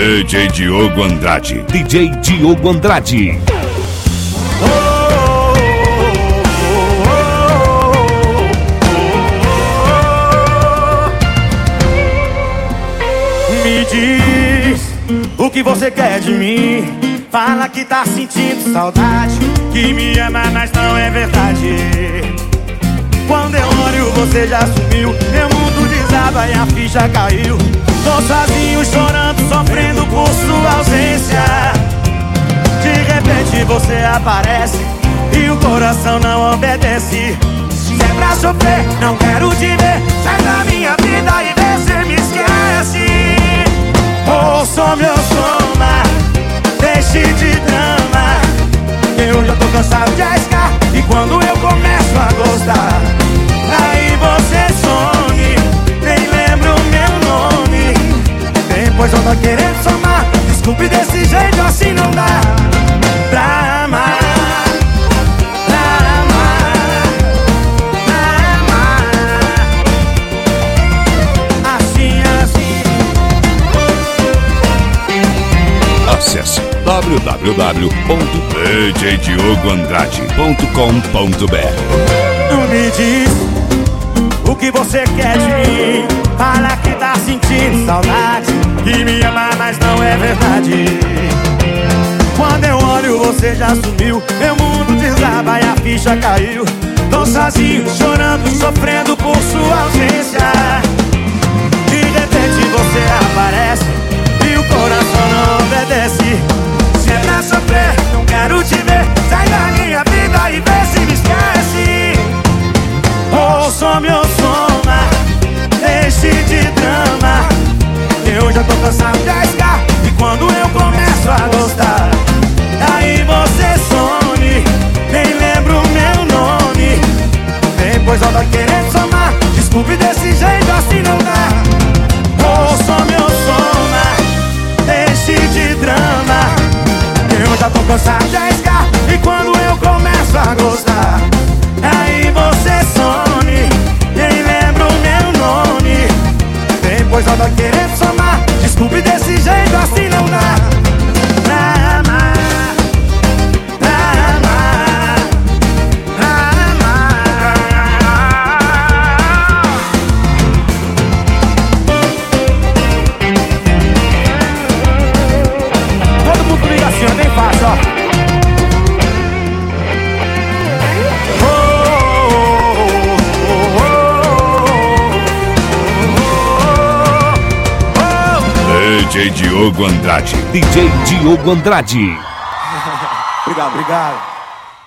DJ Diogo Andrade. DJ Diogo Andrade. Me diz o que você quer de mim. Fala que tá sentindo saudade, que me ama, mas não é verdade. Quando eu olho você já sumiu, meu mundo desaba e a ficha caiu. Tô sozinho chorando, sofrendo por sua ausência. De repente você aparece e o coração não obedece. Se é pra sofrer, não quero te ver. Sai da minha vida e vê se me esquece. Ouça meu soma, deixe de drama. Eu já tô cansado de arriscar, e quando eu começo a gostar, aí você some, nem lembro meu nome. Depois eu tô querendo somar. Desculpe, desse jeito assim não dá pra amar. Acesse www.djdiogoandrade.com.br. Me diz o que você quer de mim. Fala que tá sentindo saudade, que me ama, mas não é verdade. Quando eu olho você já sumiu, meu mundo desaba e a ficha caiu. Tô sozinho, chorando, sofrendo por sua ausência. De repente você aparece e o coração não obedece. Se é pra sofrer, não quero te ver. Sai da minha vida e vê se me esquece. Ouça meu soma, deixe de drama. Eu já tô cansado de arriscar, e quando eu começo a gostar, aí você some, nem lembro meu nome. Depois eu tô querendo somar. Desculpe, desse jeito assim não dá. Ouça meu soma, deixe de drama. Eu já tô cansado de arriscar, e quando eu começo a gostar, aí você some, nem lembro meu nome. Depois eu tô querendo somar. Desculpe, desse jeito assim não dá pra amar, pra amar, pra amar. Todo mundo liga assim, ó, bem fácil, ó. DJ Diogo Andrade. DJ Diogo Andrade. Obrigado.